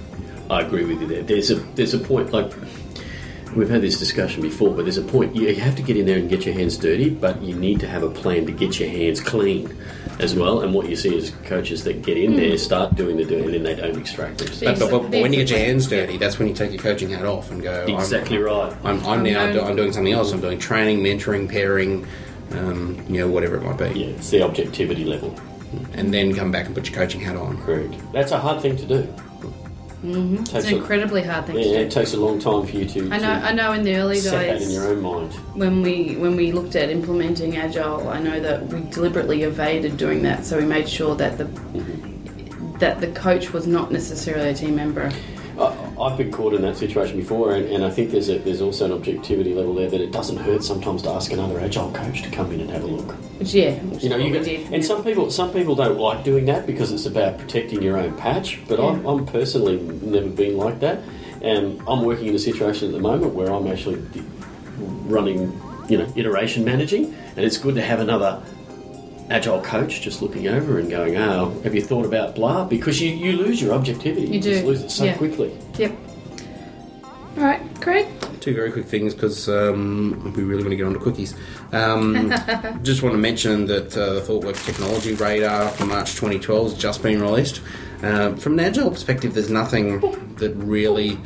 [SPEAKER 2] I agree with you there. There's a there's a point, like we've had this discussion before, but there's a point you have to get in there and get your hands dirty, but you need to have a plan to get your hands clean as well. And what you see is coaches that get in there, start doing the doing, and then they don't extract them. So
[SPEAKER 3] But, but, but, but when you get your
[SPEAKER 1] Basically.
[SPEAKER 3] hands dirty, that's when you take your coaching hat off and go.
[SPEAKER 2] exactly
[SPEAKER 3] I'm,
[SPEAKER 2] right.
[SPEAKER 3] I'm, I'm now
[SPEAKER 1] I'm
[SPEAKER 3] do, I'm doing something else. I'm doing training, mentoring, pairing, um, you know, whatever it might be,
[SPEAKER 2] Yeah, it's the objectivity level.
[SPEAKER 3] and then come back and put your coaching hat on.
[SPEAKER 2] Correct. That's a hard thing to do. Mm-hmm.
[SPEAKER 1] It's an incredibly hard thing
[SPEAKER 2] yeah,
[SPEAKER 1] to do.
[SPEAKER 2] it takes a long time for you to,
[SPEAKER 1] I know.
[SPEAKER 2] to
[SPEAKER 1] I know. In the early
[SPEAKER 2] set that in
[SPEAKER 1] days,
[SPEAKER 2] your own mind.
[SPEAKER 1] when we when we looked at implementing Agile, I know that we deliberately evaded doing that. So we made sure that the that the coach was not necessarily a team member.
[SPEAKER 2] I, I've been caught in that situation before, and, and I think there's a, there's also an objectivity level there that it doesn't hurt sometimes to ask another agile coach to come in and have a look.
[SPEAKER 1] Which, yeah,
[SPEAKER 2] You know, you
[SPEAKER 1] get,
[SPEAKER 2] get, and some people some people don't like doing that because it's about protecting your own patch. But
[SPEAKER 1] Yeah.
[SPEAKER 2] I'm, I'm personally never been like that, and I'm working in a situation at the moment where I'm actually running, you know, iteration managing, and it's good to have another agile coach just looking over and going, oh, have you thought about blah? Because you, you lose your objectivity.
[SPEAKER 1] You
[SPEAKER 2] You,
[SPEAKER 1] do.
[SPEAKER 2] just lose it so
[SPEAKER 1] Yeah.
[SPEAKER 2] quickly.
[SPEAKER 1] Yep. All right, Craig.
[SPEAKER 3] Two very quick things because um, we really want to get on to cookies. Um, just want to mention that uh, the ThoughtWorks Technology Radar for March twenty twelve has just been released. Uh, from an agile perspective, there's nothing that really...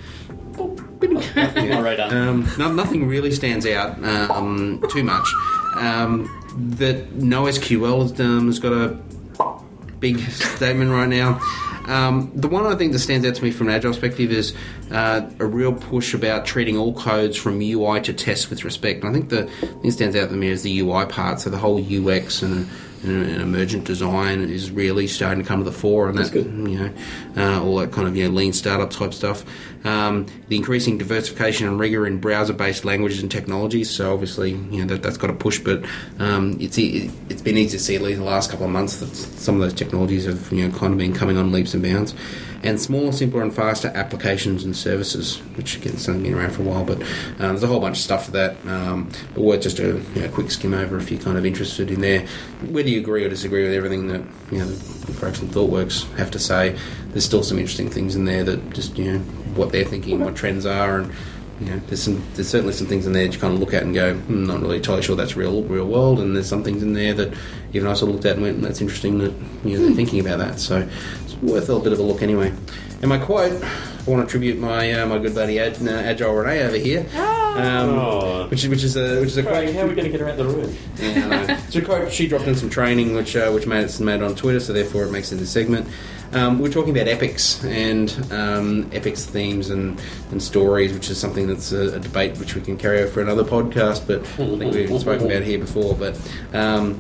[SPEAKER 2] My radar.
[SPEAKER 3] Um, no, nothing really stands out um, too much. Um, that NoSQL has, um, has got a big statement right now. Um, the one I think that stands out to me from an agile perspective is uh, a real push about treating all codes from U I to test with respect. And I think the thing that stands out to me is the U I part. So the whole U X and, and, and emergent design is really starting to come to the fore, and
[SPEAKER 2] That's
[SPEAKER 3] that,
[SPEAKER 2] good.
[SPEAKER 3] you know, uh, all that kind of, you know, lean startup type stuff. Um, the increasing diversification and rigor in browser-based languages and technologies. So obviously, you know, that, that's got a push, but um, it's e- it's been easy to see at least the last couple of months that some of those technologies have, you know, kind of been coming on leaps and bounds. And smaller, simpler, and faster applications and services, which again, has been around for a while, but um, there's a whole bunch of stuff for that. Um, but worth just a you know, quick skim over if you're kind of interested in there. Whether you agree or disagree with everything that you know the folks from ThoughtWorks have to say, there's still some interesting things in there that just you know what they're thinking, what trends are, and you know there's some there's certainly some things in there that you kind of look at and go, hmm, not really entirely sure that's real real world. And there's some things in there that even I sort of looked at and went, that's interesting that you know they're thinking about that. So it's worth a bit of a look anyway. And my quote, I want to tribute my uh, my good buddy Ad, uh, Agile Renee over here, um,
[SPEAKER 2] Oh.
[SPEAKER 3] which is which is a which is a quote.
[SPEAKER 2] Craig, how are we going to get her out the room?
[SPEAKER 3] Yeah, I know. It's a quote she dropped in some training, which uh, which made it made it on Twitter, so therefore it makes it a segment. Um, we're talking about epics and um, epics themes and, and stories, which is something that's a, a debate which we can carry over for another podcast, but I think we've spoken about it here before. But um,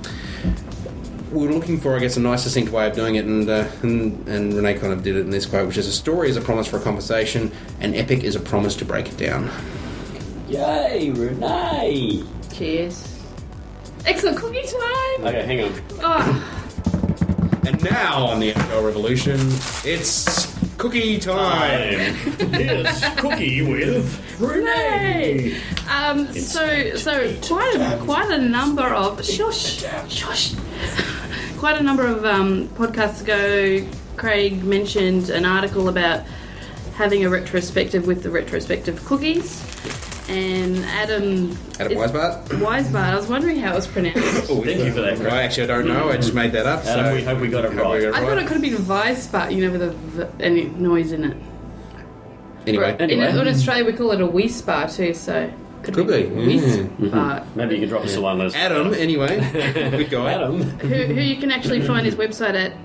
[SPEAKER 3] we were looking for, I guess, a nice, succinct way of doing it, and, uh, and and Renee kind of did it in this quote, which is: a story is a promise for a conversation, an epic is a promise to break it down.
[SPEAKER 2] Yay, Renee!
[SPEAKER 1] Cheers. Excellent cookie time.
[SPEAKER 2] Okay, hang on.
[SPEAKER 1] Oh,
[SPEAKER 3] And now on the Agile Revolution, it's cookie time.
[SPEAKER 2] Here's Cookie with Renee.
[SPEAKER 1] um, so so quite a, quite a number of shush shush. Quite a number of um, podcasts ago, Craig mentioned an article about having a retrospective with the retrospective cookies. And Adam...
[SPEAKER 3] Adam Weisbart?
[SPEAKER 1] Weisbart. I was wondering how it was pronounced.
[SPEAKER 3] Oh,
[SPEAKER 2] Thank you for that, Craig.
[SPEAKER 3] I actually don't know. I just made that up.
[SPEAKER 2] Adam,
[SPEAKER 3] so
[SPEAKER 2] we hope we got it
[SPEAKER 3] hope we
[SPEAKER 2] right.
[SPEAKER 3] got
[SPEAKER 1] I thought it could have been Weisbart, you know, with a v- any noise in it.
[SPEAKER 3] Anyway,
[SPEAKER 1] Right.
[SPEAKER 2] Anyway.
[SPEAKER 1] In, in Australia, we call it a Weisbar too, so... Could,
[SPEAKER 3] Could be, yeah.
[SPEAKER 1] Weisbart.
[SPEAKER 2] Maybe you can drop us a line. Those
[SPEAKER 3] Adam, anyway, good guy.
[SPEAKER 2] Adam.
[SPEAKER 1] who, who you can actually find his website at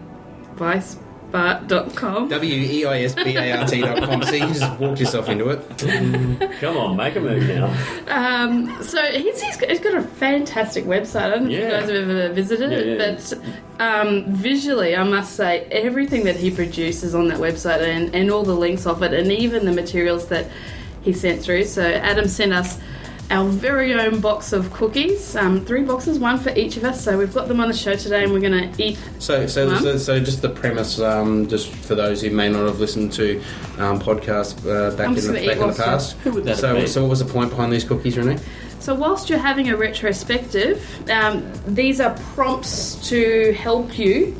[SPEAKER 1] weisbart dot com.
[SPEAKER 3] W E I S B A R T dot com. See, you just walked yourself into it.
[SPEAKER 2] Come on, make a move now.
[SPEAKER 1] Um, so he's, he's, got, he's got a fantastic website. I don't know if you
[SPEAKER 2] Yeah.
[SPEAKER 1] guys have ever visited
[SPEAKER 2] Yeah,
[SPEAKER 1] it,
[SPEAKER 2] yeah.
[SPEAKER 1] but um, visually, I must say, everything that he produces on that website and, and all the links off it, and even the materials that he sent through. So Adam sent us our very own box of cookies, um, three boxes, one for each of us. So we've got them on the show today, and we're going to eat.
[SPEAKER 3] So, so,
[SPEAKER 1] Mum?
[SPEAKER 3] so, so, just the premise, um, just for those who may not have listened to um, podcasts uh, back
[SPEAKER 1] I'm
[SPEAKER 3] in
[SPEAKER 1] just
[SPEAKER 3] the,
[SPEAKER 1] gonna
[SPEAKER 3] back
[SPEAKER 1] eat
[SPEAKER 3] in the
[SPEAKER 1] whilst
[SPEAKER 3] past.
[SPEAKER 2] Who would that
[SPEAKER 3] so,
[SPEAKER 2] be?
[SPEAKER 3] so, what was the point behind these cookies, Renee?
[SPEAKER 1] So whilst you're having a retrospective, um, these are prompts to help you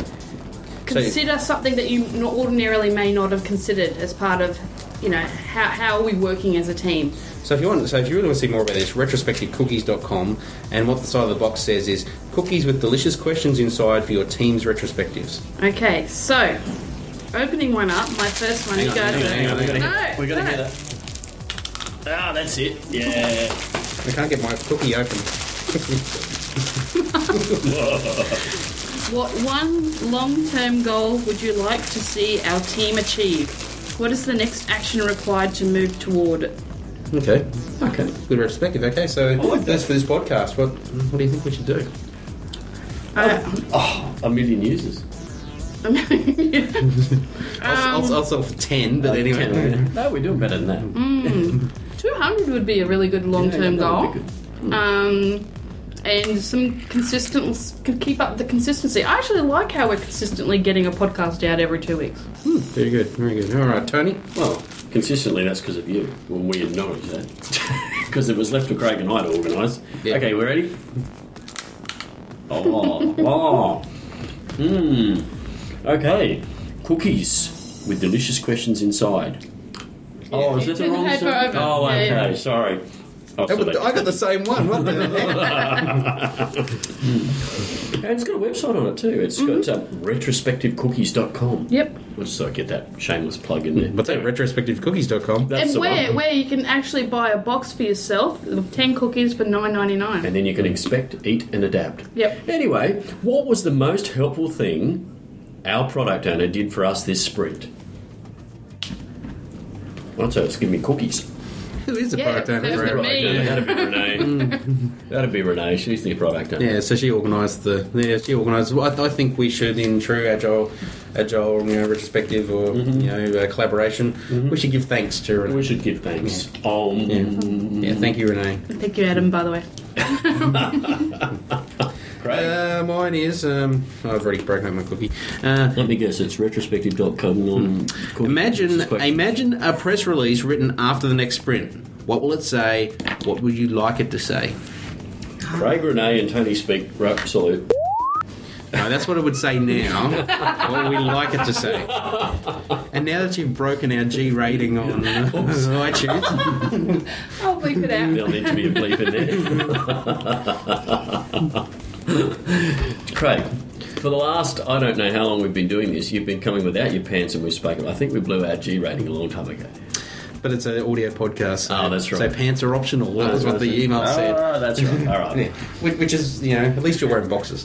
[SPEAKER 1] consider something that you not ordinarily may not have considered as part of, you know, how, how are we working as a team.
[SPEAKER 3] So if you want, so if you really want to see more about this, retrospective cookies dot com, and what the side of the box says is cookies with delicious questions inside for your team's retrospectives.
[SPEAKER 1] Okay, so opening one up, my first one.
[SPEAKER 3] Hang
[SPEAKER 1] You
[SPEAKER 3] on,
[SPEAKER 1] guys
[SPEAKER 3] hang on,
[SPEAKER 1] are-
[SPEAKER 3] hang on, hang on.
[SPEAKER 1] No,
[SPEAKER 2] We're going to
[SPEAKER 1] no.
[SPEAKER 2] hear that. Ah, that's it. Yeah.
[SPEAKER 3] I can't get my cookie open.
[SPEAKER 1] What one long-term goal would you like to see our team achieve? What is the next action required to move toward it?
[SPEAKER 3] Okay,
[SPEAKER 2] Okay.
[SPEAKER 3] good retrospective. Okay, so
[SPEAKER 2] like that.
[SPEAKER 3] that's for this podcast. What what do you think we should do?
[SPEAKER 1] Uh,
[SPEAKER 2] Oh, a million users.
[SPEAKER 1] I mean,
[SPEAKER 3] I'll, I'll, I'll sell for ten, but
[SPEAKER 2] Uh,
[SPEAKER 3] anyway.
[SPEAKER 2] ten. No, we're doing better than that.
[SPEAKER 1] mm, two hundred would be a really good long-term
[SPEAKER 2] Yeah, that
[SPEAKER 1] goal.
[SPEAKER 2] would be good.
[SPEAKER 1] Um, and some consistent, can keep up the consistency. I actually like how we're consistently getting a podcast out every two weeks.
[SPEAKER 3] Hmm, very good, very good. All right, Tony.
[SPEAKER 2] Well, consistently, that's because of you. When we acknowledge that. Because it was left to Craig and I to organise.
[SPEAKER 3] Yeah.
[SPEAKER 2] Okay, we ready? Oh, oh. Hmm. Okay. Cookies with delicious questions inside. Oh, is that the
[SPEAKER 1] Turn the
[SPEAKER 2] wrong
[SPEAKER 1] paper
[SPEAKER 2] side?
[SPEAKER 1] over.
[SPEAKER 2] Oh,
[SPEAKER 1] Yeah,
[SPEAKER 2] okay,
[SPEAKER 1] yeah.
[SPEAKER 2] sorry. Oh,
[SPEAKER 3] That was-
[SPEAKER 2] select.
[SPEAKER 3] I got the same one. What the heck?
[SPEAKER 2] And it's got a website on it too. It's got um, retrospective cookies dot com.
[SPEAKER 1] Yep.
[SPEAKER 2] I'll just so I get that shameless plug in there.
[SPEAKER 3] What's that? retrospective cookies dot com.
[SPEAKER 2] That's
[SPEAKER 1] and
[SPEAKER 2] the
[SPEAKER 1] where
[SPEAKER 2] one.
[SPEAKER 1] where you can actually buy a box for yourself of ten cookies for nine ninety nine.
[SPEAKER 2] And then you can expect, eat, and adapt.
[SPEAKER 1] Yep.
[SPEAKER 2] Anyway, what was the most helpful thing our product owner did for us this sprint? Well, so it's give me cookies.
[SPEAKER 3] Who is the
[SPEAKER 1] Yeah,
[SPEAKER 3] product owner?
[SPEAKER 1] that's
[SPEAKER 3] for
[SPEAKER 1] good.
[SPEAKER 3] it?
[SPEAKER 1] Me.
[SPEAKER 2] Product owner. That'd be Renee. That'd be Renee. She's the product owner.
[SPEAKER 3] Yeah, so she organised the. Yeah, she organised. Well, I, I think we should, in true agile, agile, you know, retrospective or
[SPEAKER 2] Mm-hmm.
[SPEAKER 3] you know, uh, collaboration, we should give thanks to Renee.
[SPEAKER 2] We should give thanks. Um,
[SPEAKER 3] Yeah. yeah, thank you, Renee.
[SPEAKER 1] Thank you, Adam, by the way.
[SPEAKER 2] Great.
[SPEAKER 3] Uh, mine is. Um, I've already broken up my cookie. Uh,
[SPEAKER 2] Let me guess. It's retrospective dot com on cookies.
[SPEAKER 3] imagine,
[SPEAKER 2] Question.
[SPEAKER 3] imagine a press release written after the next sprint. What will it say? What would you like it to say?
[SPEAKER 2] Craig, Renee, and Tony speak absolute.
[SPEAKER 3] No, that's what it would say now. What would we like it to say? And now that you've broken our G rating on uh, iTunes,
[SPEAKER 1] I'll bleep it out.
[SPEAKER 2] There'll need to be a bleep in there. Craig, for the last, I don't know how long we've been doing this, you've been coming without your pants and we've spoken. I think we blew our G rating a long time ago.
[SPEAKER 3] but it's an audio podcast. So,
[SPEAKER 2] Oh, that's right.
[SPEAKER 3] So pants are optional. That was what the email said.
[SPEAKER 2] Oh, that's right. All right.
[SPEAKER 3] Yeah. Which, which is, you know, at least you're wearing boxes.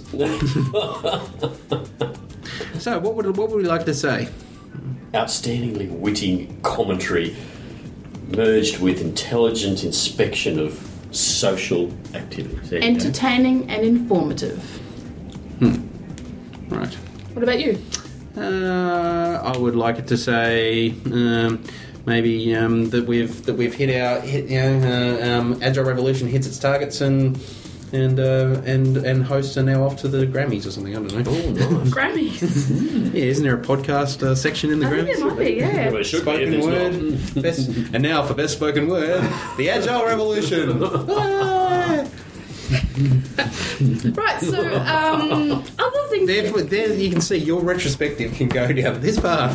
[SPEAKER 3] So, what would what would we like to say?
[SPEAKER 2] Outstandingly witty commentary merged with intelligent inspection of social activities. There you go.
[SPEAKER 1] Entertaining and informative.
[SPEAKER 3] Right.
[SPEAKER 1] What about you?
[SPEAKER 3] Uh, I would like it to say um, maybe um, that we've that we've hit our hit, you know uh, um, Agile Revolution hits its targets and and uh, and and hosts are now off to the Grammys or something. I don't know.
[SPEAKER 2] Oh, nice.
[SPEAKER 1] Grammys.
[SPEAKER 3] Yeah, isn't there a podcast uh, section in the
[SPEAKER 1] I think
[SPEAKER 3] Grammys?
[SPEAKER 1] it might be, yeah.
[SPEAKER 2] Well, it should be if
[SPEAKER 3] Spoken
[SPEAKER 2] there's
[SPEAKER 3] word,
[SPEAKER 2] not.
[SPEAKER 3] best, and now for best spoken word, the Agile Revolution. Ah!
[SPEAKER 1] Right, so um, other things
[SPEAKER 3] Therefore, there you can see your retrospective can go down this path.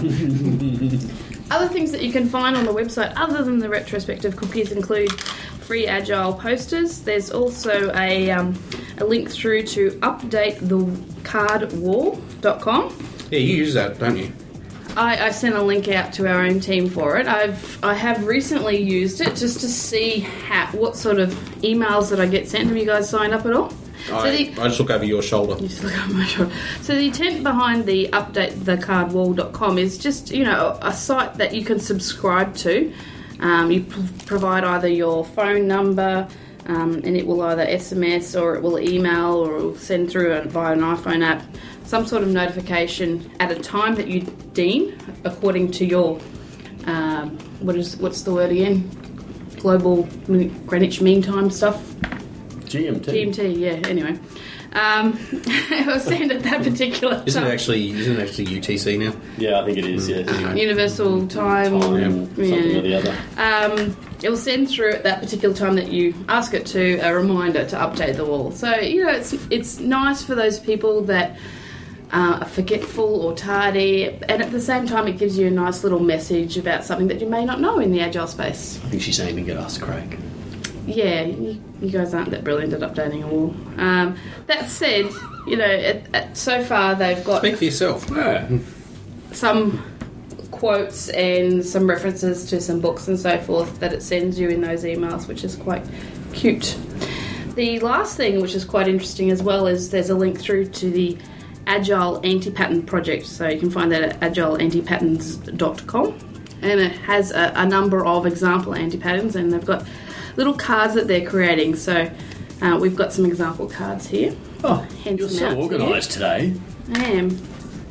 [SPEAKER 1] other things that you can find on the website other than the retrospective cookies include free agile posters. There's also a, um, a link through to update the card wall dot com.
[SPEAKER 3] Yeah, you use that, don't you?
[SPEAKER 1] I, I sent a link out to our own team for it. I've I have recently used it just to see how, what sort of emails that I get sent. Have you guys signed up at all?
[SPEAKER 3] I,
[SPEAKER 1] So the,
[SPEAKER 3] I just look over your shoulder.
[SPEAKER 1] you just look over my shoulder. So the intent behind the update the card wall dot com is just, you know, a site that you can subscribe to. Um, you p- provide either your phone number, um, and it will either S M S or it will email or it will send through a, via an iPhone app some sort of notification at a time that you deem according to your um, what is what's the word again? Global Greenwich Mean Time stuff.
[SPEAKER 2] G M T.
[SPEAKER 1] G M T, yeah. Anyway, um, it was sent at that particular
[SPEAKER 3] Isn't
[SPEAKER 1] time.
[SPEAKER 3] it actually? Isn't it actually U T C now?
[SPEAKER 2] Yeah, I think it is, yeah.
[SPEAKER 3] Anyway.
[SPEAKER 1] Universal time.
[SPEAKER 2] Time, something or the other.
[SPEAKER 1] Um, it will send through at that particular time that you ask it to a reminder to update the wall. So you know it's it's nice for those people that uh, are forgetful or tardy, and at the same time it gives you a nice little message about something that you may not know in the agile space.
[SPEAKER 2] I think she's aiming at us, Craig.
[SPEAKER 1] Yeah, you, you guys aren't that brilliant at updating a wall. Um, that said, you know, at, at, so far they've got
[SPEAKER 3] Speak for yourself.
[SPEAKER 2] Yeah.
[SPEAKER 1] some quotes and some references to some books and so forth that it sends you in those emails, which is quite cute. The last thing, which is quite interesting as well, is there's a link through to the Agile Anti-Pattern project. So you can find that at agile anti patterns dot com. And it has a, a number of example anti-patterns, and they've got little cards that they're creating. So uh, we've got some example cards here.
[SPEAKER 2] Oh,
[SPEAKER 1] Hand
[SPEAKER 2] you're
[SPEAKER 1] them
[SPEAKER 2] so
[SPEAKER 1] out to you.
[SPEAKER 2] organised today.
[SPEAKER 1] I am.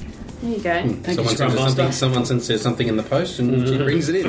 [SPEAKER 1] There you go.
[SPEAKER 2] Thank
[SPEAKER 3] someone
[SPEAKER 2] you, Scrum
[SPEAKER 3] sends us something.
[SPEAKER 2] Master.
[SPEAKER 3] Someone sends says something in the post, and she brings it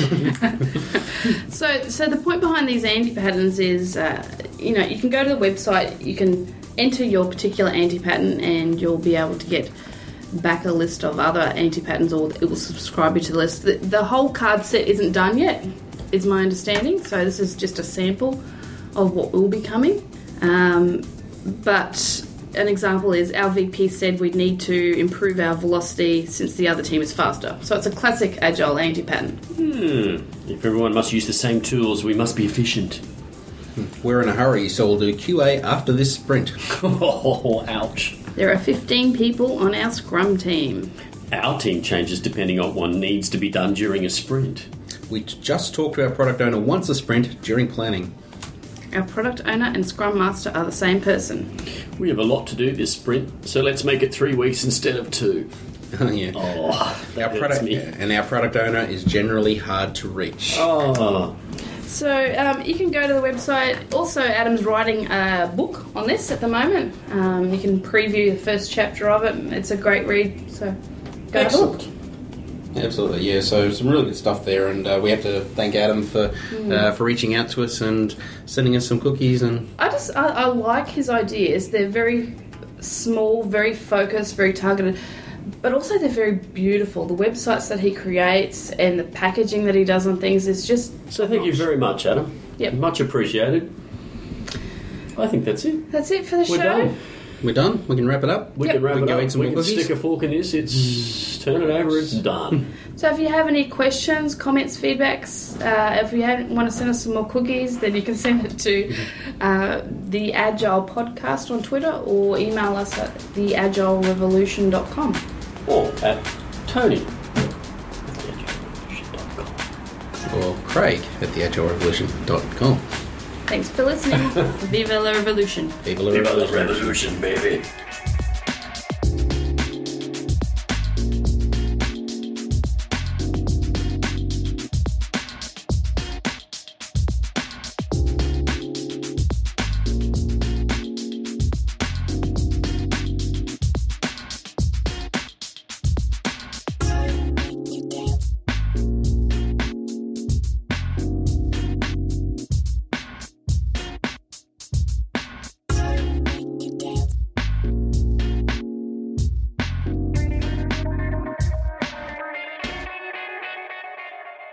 [SPEAKER 3] in.
[SPEAKER 1] So, so the point behind these anti-patterns is, uh, you know, you can go to the website, you can enter your particular anti-pattern, and you'll be able to get back a list of other anti-patterns, or it will subscribe you to the list. The, the whole card set isn't done yet, is my understanding. So this is just a sample of what will be coming. Um, but an example is our V P said we'd need to improve our velocity since the other team is faster. So it's a classic agile anti-pattern.
[SPEAKER 2] Hmm. If everyone must use the same tools, we must be efficient.
[SPEAKER 3] We're in a hurry, so we'll do Q A after this sprint.
[SPEAKER 2] Oh, ouch.
[SPEAKER 1] There are fifteen people on our Scrum team.
[SPEAKER 2] Our team changes depending on what needs to be done during a sprint.
[SPEAKER 3] We just talked to our product owner once a sprint during planning.
[SPEAKER 1] Our product owner and Scrum Master are the same person.
[SPEAKER 2] We have a lot to do this sprint, so let's make it three weeks instead of two.
[SPEAKER 3] Yeah.
[SPEAKER 2] Oh, that
[SPEAKER 3] Our
[SPEAKER 2] hurts
[SPEAKER 3] product
[SPEAKER 2] me.
[SPEAKER 3] and our product owner is generally hard to reach.
[SPEAKER 2] Oh.
[SPEAKER 1] So um, you can go to the website. Also, Adam's writing a book on this at the moment. Um, you can preview the first chapter of it. It's a great read, so go have a look.
[SPEAKER 2] Excellent.
[SPEAKER 3] Absolutely, yeah. So some really good stuff there, and uh, we have to thank Adam for
[SPEAKER 1] Mm.
[SPEAKER 3] uh, for reaching out to us and sending us some cookies. And
[SPEAKER 1] I just I, I like his ideas. They're very small, very focused, very targeted, but also they're very beautiful. The websites that he creates and the packaging that he does on things is just
[SPEAKER 2] So thank you very much, Adam.
[SPEAKER 1] Yep.
[SPEAKER 2] Much appreciated. I think that's it.
[SPEAKER 1] That's it for the
[SPEAKER 2] We're
[SPEAKER 1] show.
[SPEAKER 2] done.
[SPEAKER 3] we're done. We can wrap it up.
[SPEAKER 2] We
[SPEAKER 1] Yep.
[SPEAKER 2] can wrap
[SPEAKER 3] We can
[SPEAKER 2] it
[SPEAKER 3] go
[SPEAKER 2] up.
[SPEAKER 3] eat some
[SPEAKER 2] we
[SPEAKER 3] more
[SPEAKER 2] can
[SPEAKER 3] cookies.
[SPEAKER 2] stick a fork in this. It's turn it over. It's done.
[SPEAKER 1] So if you have any questions, comments, feedbacks, uh, if you have, want to send us some more cookies, then you can send it to uh, the Agile Podcast on Twitter or email us at the agile revolution dot com.
[SPEAKER 2] Or at Tony at the agile revolution dot com.
[SPEAKER 3] Or Craig at the agile revolution dot com.
[SPEAKER 1] Thanks for listening. Viva la Revolution.
[SPEAKER 3] Viva la
[SPEAKER 2] Viva la
[SPEAKER 3] revolution.
[SPEAKER 2] revolution, baby.